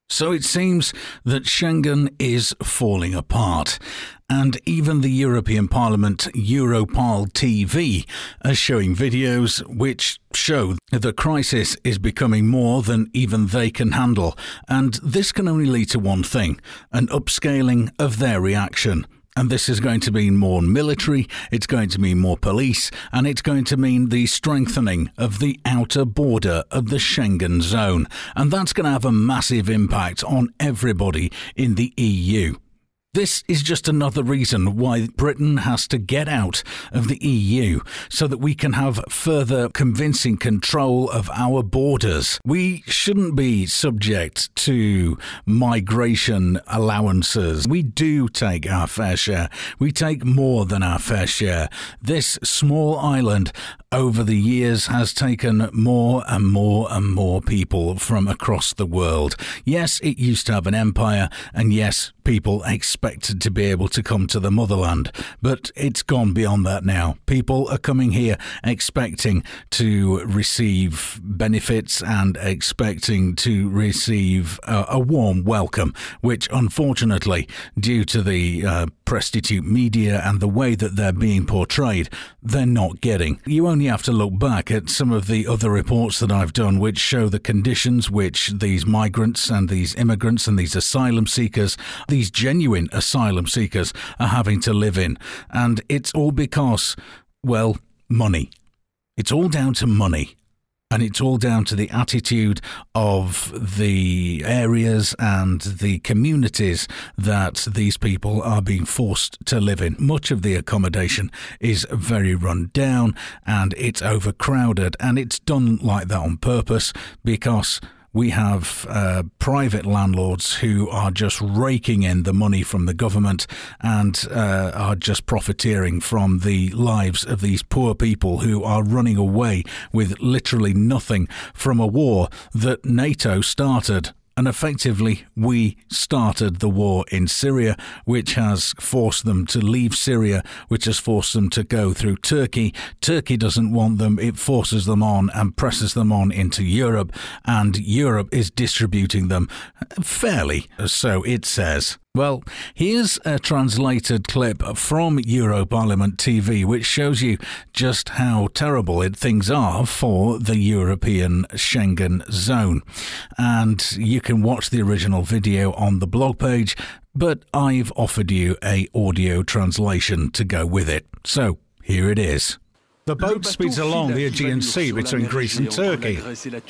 So it seems that Schengen is falling apart, and even the European Parliament Europol TV are showing videos which show the crisis is becoming more than even they can handle, and this can only lead to one thing: an upscaling of their reaction. And this is going to mean more military, it's going to mean more police, and it's going to mean the strengthening of the outer border of the Schengen zone. And that's going to have a massive impact on everybody in the EU. This is just another reason why Britain has to get out of the EU so that we can have further convincing control of our borders. We shouldn't be subject to migration allowances. We do take our fair share. We take more than our fair share. This small island over the years has taken more and more and more people from across the world. Yes, it used to have an empire, and yes, people expected to be able to come to the motherland, but it's gone beyond that now. People are coming here expecting to receive benefits and expecting to receive a warm welcome, which unfortunately, due to the prostitute media and the way that they're being portrayed, they're not getting. You only have to look back at some of the other reports that I've done which show the conditions which these migrants and these immigrants and these asylum seekers, these genuine asylum seekers, are having to live in. And it's all because, well, money. It's all down to money. And it's all down to the attitude of the areas and the communities that these people are being forced to live in. Much of the accommodation is very run down and it's overcrowded, and it's done like that on purpose because we have private landlords who are just raking in the money from the government and are just profiteering from the lives of these poor people who are running away with literally nothing from a war that NATO started. And effectively, we started the war in Syria, which has forced them to leave Syria, which has forced them to go through Turkey. Turkey doesn't want them. It forces them on and presses them on into Europe. And Europe is distributing them fairly, so it says. Well, here's a translated clip from Europarlament TV, which shows you just how terrible things are for the European Schengen zone. And you can watch the original video on the blog page, but I've offered you an audio translation to go with it. So here it is. The boat speeds along the Aegean Sea between Greece and Turkey.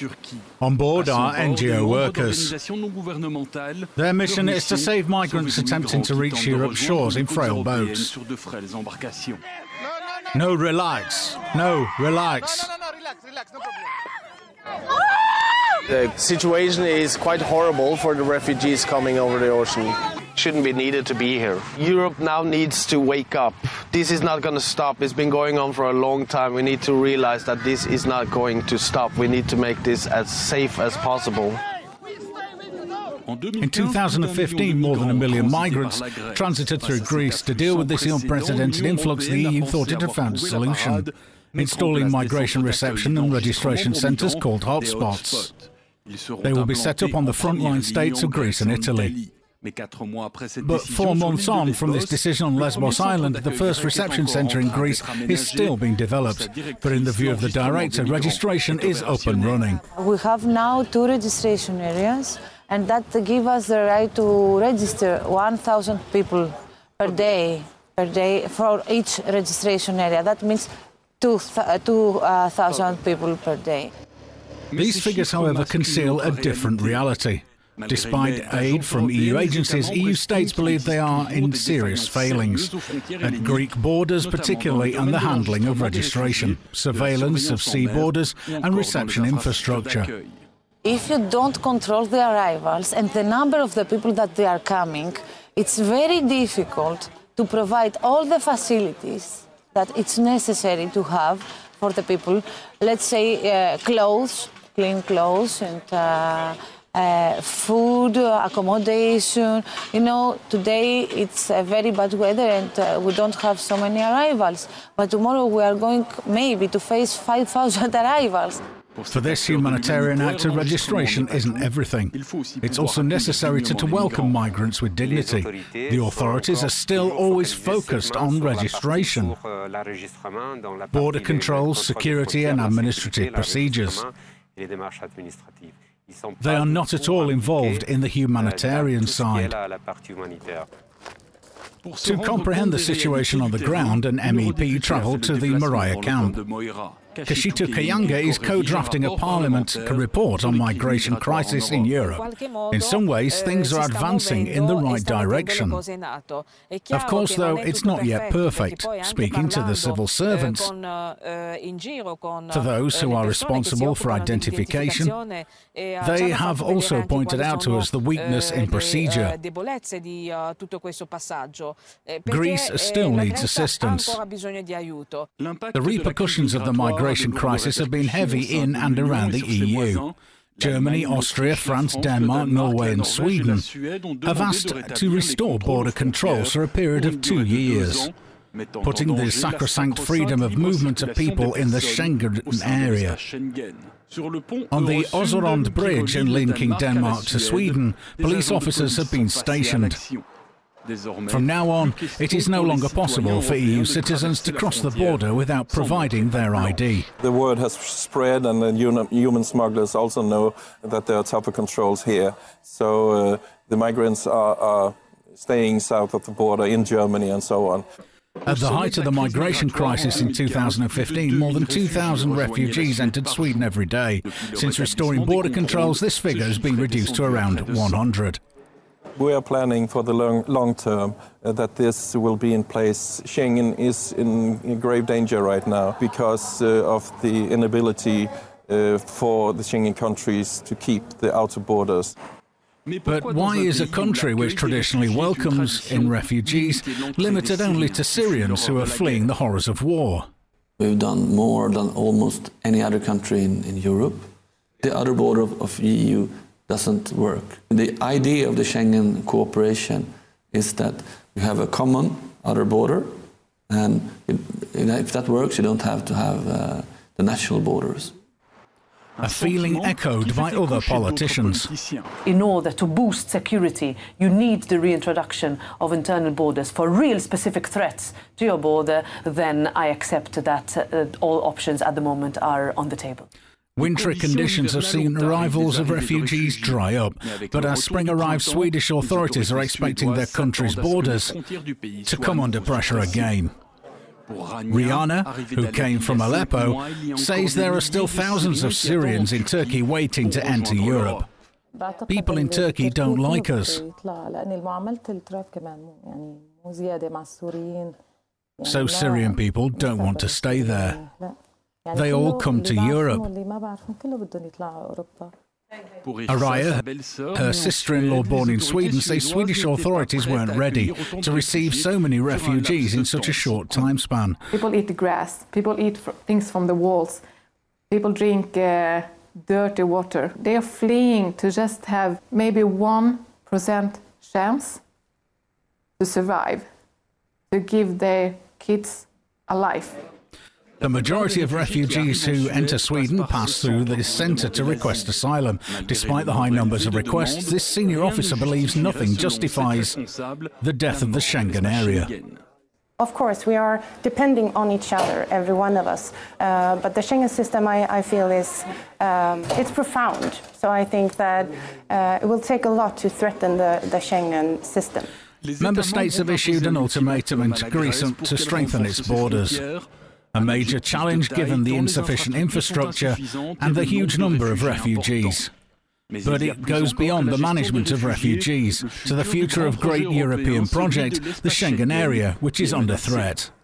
On board are NGO workers. Their mission is to save migrants attempting to reach Europe's shores in frail boats. No, relax. No, relax. The situation is quite horrible for the refugees coming over the ocean. Shouldn't be needed to be here. Europe now needs to wake up. This is not going to stop. It's been going on for a long time. We need to realize that this is not going to stop. We need to make this as safe as possible. In 2015, more than 1 million migrants transited through Greece. To deal with this unprecedented influx, the EU thought it had found a solution, installing migration reception and registration centres called hotspots. They will be set up on the frontline states of Greece and Italy. But 4 months on from this decision on Lesbos Island, the first reception centre in Greece is still being developed. But in the view of the director, registration is up and running. We have now 2 registration areas, and that give us the right to register 1,000 people per day for each registration area. That means 2,000 people per day. These figures, however, conceal a different reality. Despite aid from EU agencies, EU states believe they are in serious failings at Greek borders, particularly on the handling of registration, surveillance of sea borders and reception infrastructure. If you don't control the arrivals and the number of the people that they are coming, it's very difficult to provide all the facilities that it's necessary to have for the people. Let's say clothes, clean clothes, and food, accommodation. You know, today it's very bad weather and we don't have so many arrivals. But tomorrow we are going maybe to face 5,000 arrivals. For this humanitarian act, a registration isn't everything. It's also necessary to welcome migrants with dignity. The authorities are still always focused on registration, border controls, security and administrative procedures. They are not at all involved in the humanitarian side. To comprehend the situation on the ground, an MEP travelled to the Moria camp. Kashito Kayanga is co-drafting a parliament report on migration crisis in Europe. In some ways, things are advancing in the right direction. Of course, though, it's not yet perfect. Speaking to the civil servants, to those who are responsible for identification, they have also pointed out to us the weakness in procedure. Greece still needs assistance. The repercussions of the migration crisis have been heavy in and around the EU. Germany, Austria, France, Denmark, Norway and Sweden have asked to restore border controls for a period of 2 years, putting the sacrosanct freedom of movement of people in the Schengen area. On the Öresund Bridge linking Denmark to Sweden, police officers have been stationed. From now on, it is no longer possible for EU citizens to cross the border without providing their ID. The word has spread, and the human smugglers also know that there are tougher controls here. So the migrants are staying south of the border in Germany and so on. At the height of the migration crisis in 2015, more than 2,000 refugees entered Sweden every day. Since restoring border controls, this figure has been reduced to around 100. We are planning for the long term that this will be in place. Schengen is in grave danger right now because of the inability for the Schengen countries to keep the outer borders. But why is a country which traditionally welcomes in refugees limited only to Syrians who are fleeing the horrors of war? We've done more than almost any other country in Europe. The other border of EU doesn't work. The idea of the Schengen cooperation is that you have a common outer border, and if that works, you don't have to have the national borders. A feeling echoed by other politicians. In order to boost security, you need the reintroduction of internal borders. For real specific threats to your border, then I accept that all options at the moment are on the table. Wintry conditions have seen arrivals of refugees dry up, but as spring arrives, Swedish authorities are expecting their country's borders to come under pressure again. Rihanna, who came from Aleppo, says there are still thousands of Syrians in Turkey waiting to enter Europe. People in Turkey don't like us. So Syrian people don't want to stay there. They all come to Europe. Araya, her sister-in-law born in Sweden, says Swedish authorities weren't ready to receive so many refugees in such a short time span. People eat the grass, people eat things from the walls, people drink dirty water. They are fleeing to just have maybe 1% chance to survive, to give their kids a life. The majority of refugees who enter Sweden pass through this centre to request asylum. Despite the high numbers of requests, this senior officer believes nothing justifies the death of the Schengen area. Of course, we are depending on each other, every one of us. But the Schengen system, I feel, is it's profound. So I think that it will take a lot to threaten the Schengen system. Member states have issued an ultimatum to Greece to strengthen its borders. A major challenge given the insufficient infrastructure and the huge number of refugees. But it goes beyond the management of refugees to the future of great European project, the Schengen area, which is under threat.